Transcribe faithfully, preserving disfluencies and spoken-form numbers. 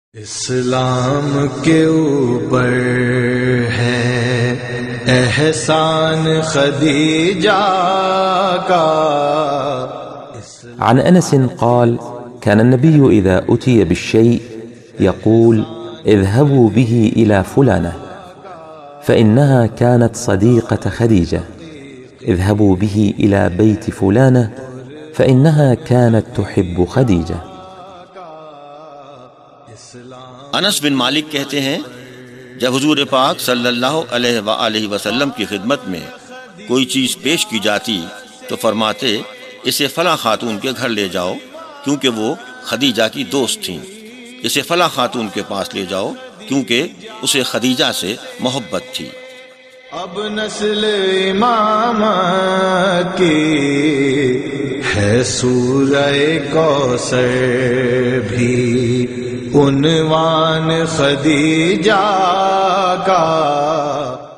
اسلام کے اوپر ہے احسان خدیجہ کا. عن أنس قال: كان النبي إذا أتي بالشيء يقول: اذهبوا به إلى فلانة فإنها كانت صديقة خديجة، اذهبوا به إلى بيت فلانة فإنها كانت تحب خديجة. انس بن مالک کہتے ہیں جب حضور پاک صلی اللہ علیہ وآلہ وسلم کی خدمت میں کوئی چیز پیش کی جاتی تو فرماتے اسے فلاں خاتون کے گھر لے جاؤ کیونکہ وہ خدیجہ کی دوست تھیں، اسے فلاں خاتون کے پاس لے جاؤ کیونکہ اسے خدیجہ سے محبت تھی. اب نسل امام کی ہے سورہ کوثر بھی عنوان خدیجہ کا.